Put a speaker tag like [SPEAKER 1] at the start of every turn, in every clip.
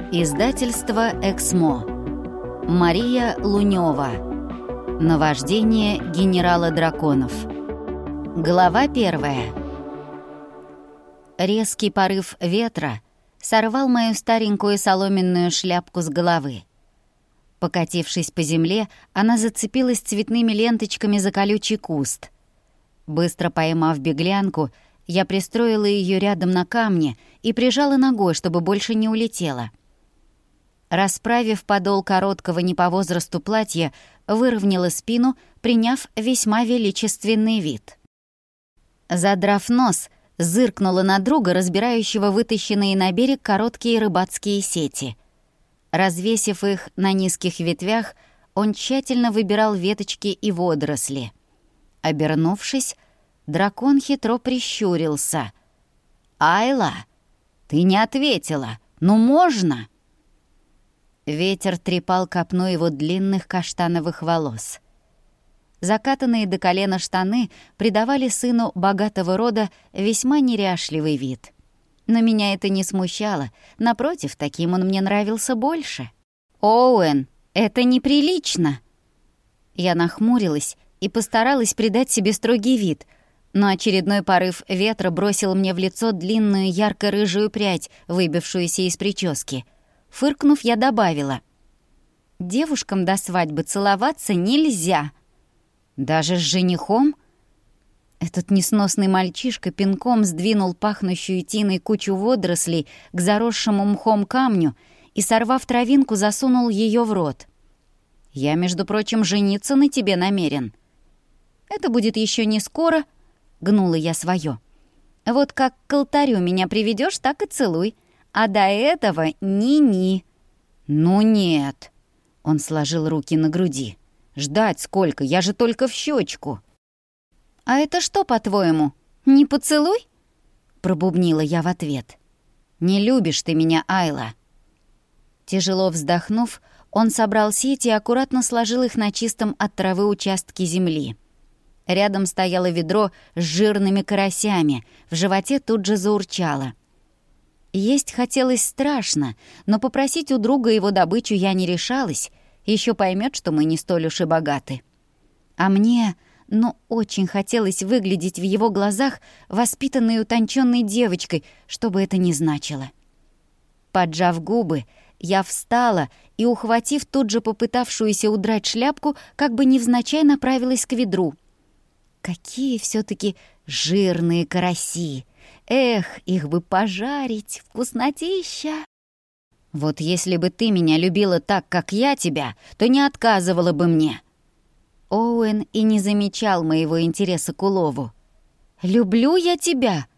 [SPEAKER 1] Издательство «Эксмо». Мария Лунёва. Наваждение генерала драконов. Глава 1. Резкий порыв ветра сорвал мою старенькую соломенную шляпку с головы. Покатившись по земле, она зацепилась цветными ленточками за колючий куст. Быстро поймав беглянку, я пристроила ее рядом на камне и прижала ногой, чтобы больше не улетела. Расправив подол короткого не по возрасту платья, выровняла спину, приняв весьма величественный вид. Задрав нос, зыркнула на друга, разбирающего вытащенные на берег короткие рыбацкие сети. Развесив их на низких ветвях, он тщательно выбирал веточки и водоросли. Обернувшись, дракон хитро прищурился. «Айла, ты не ответила. Ну можно?» Ветер трепал копну его длинных каштановых волос. Закатанные до колена штаны придавали сыну богатого рода весьма неряшливый вид. Но меня это не смущало. Напротив, таким он мне нравился больше. «Оуэн, это неприлично!» Я нахмурилась и постаралась придать себе строгий вид, но очередной порыв ветра бросил мне в лицо длинную ярко-рыжую прядь, выбившуюся из прически. Фыркнув, я добавила: «Девушкам до свадьбы целоваться нельзя». «Даже с женихом?» Этот несносный мальчишка пинком сдвинул пахнущую тиной кучу водорослей к заросшему мхом камню и, сорвав травинку, засунул ее в рот. «Я, между прочим, жениться на тебе намерен». «Это будет еще не скоро», — гнула я свое. «Вот как к алтарю меня приведешь, так и целуй. А до этого ни-ни». «Ну нет», — он сложил руки на груди. «Ждать сколько? Я же только в щечку». «А это что, по-твоему, не поцелуй?» — пробубнила я в ответ. «Не любишь ты меня, Айла». Тяжело вздохнув, он собрал сети и аккуратно сложил их на чистом от травы участке земли. Рядом стояло ведро с жирными карасями, в животе тут же заурчало. Есть хотелось страшно, но попросить у друга его добычу я не решалась, еще поймет, что мы не столь уж и богаты. А мне, очень хотелось выглядеть в его глазах воспитанной и утонченной девочкой, что бы это ни значило. Поджав губы, я встала и, ухватив тут же попытавшуюся удрать шляпку, как бы невзначай направилась к ведру. Какие все-таки жирные караси! Эх, их бы пожарить, вкуснотища! Вот если бы ты меня любила так, как я тебя, то не отказывала бы мне. Оуэн и не замечал моего интереса к улову. «Люблю я тебя!»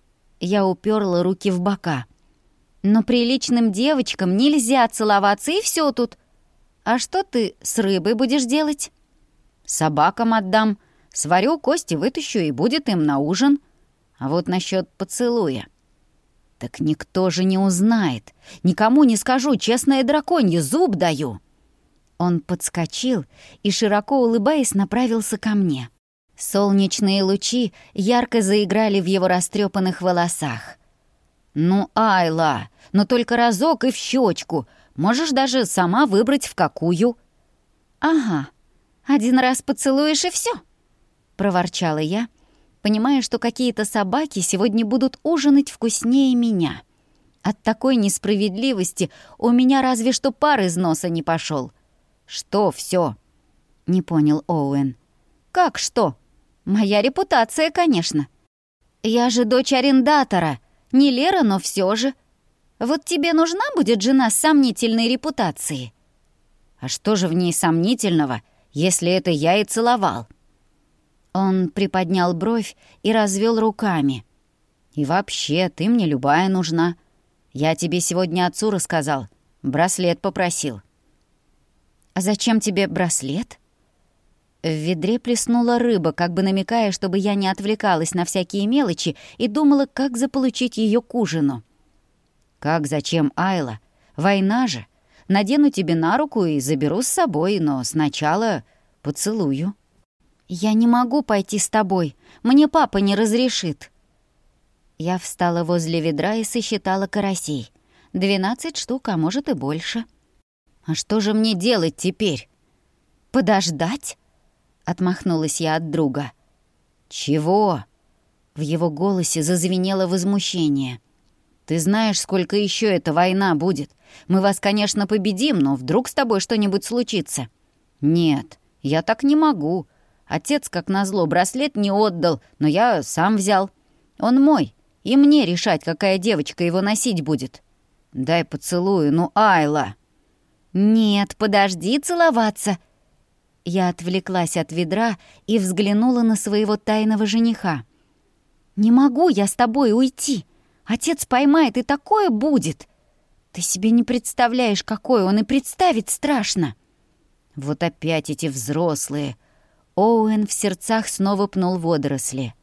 [SPEAKER 1] Я уперла руки в бока. «Но приличным девочкам нельзя целоваться, и все тут. А что ты с рыбой будешь делать?» «Собакам отдам. Сварю, кости вытащу, и будет им на ужин. А вот насчет поцелуя. Так никто же не узнает. Никому не скажу, честное драконье, зуб даю». Он подскочил и, широко улыбаясь, направился ко мне. Солнечные лучи ярко заиграли в его растрепанных волосах. «Ну, Айла, но только разок и в щечку. Можешь даже сама выбрать, в какую». «Ага, один раз поцелуешь, и все», — проворчала я, понимая, что какие-то собаки сегодня будут ужинать вкуснее меня. От такой несправедливости у меня разве что пар из носа не пошел. «Что все? Не понял Оуэн. «Как что? Моя репутация, конечно. Я же дочь арендатора. Не Лера, но все же. Вот тебе нужна будет жена с сомнительной репутацией?» «А что же в ней сомнительного, если это я и целовал?» Он приподнял бровь и развел руками. «И вообще, ты мне любая нужна. Я тебе сегодня отцу рассказал. Браслет попросил». «А зачем тебе браслет?» В ведре плеснула рыба, как бы намекая, чтобы я не отвлекалась на всякие мелочи и думала, как заполучить ее к ужину. «Как зачем, Айла? Война же. Надену тебе на руку и заберу с собой, но сначала поцелую». «Я не могу пойти с тобой. Мне папа не разрешит». Я встала возле ведра и сосчитала карасей. 12 штук, а может и больше.
[SPEAKER 2] А что же мне делать теперь?
[SPEAKER 1] Подождать? Отмахнулась я от друга.
[SPEAKER 2] Чего?
[SPEAKER 1] В его голосе зазвенело возмущение.
[SPEAKER 2] Ты знаешь, сколько еще эта война будет? Мы вас, конечно, победим, но вдруг с тобой что-нибудь случится. Нет, я так не могу. Отец, как назло, браслет не отдал, но я сам взял. Он мой, и мне решать, какая девочка его носить будет. Дай поцелую, ну, Айла.
[SPEAKER 1] Нет, подожди целоваться. Я отвлеклась от ведра и взглянула на своего тайного жениха. «Не могу я с тобой уйти. Отец поймает, и такое будет. Ты себе не представляешь, какое он, и представить страшно».
[SPEAKER 2] Вот опять эти взрослые.
[SPEAKER 1] Оуэн в сердцах снова пнул водоросли.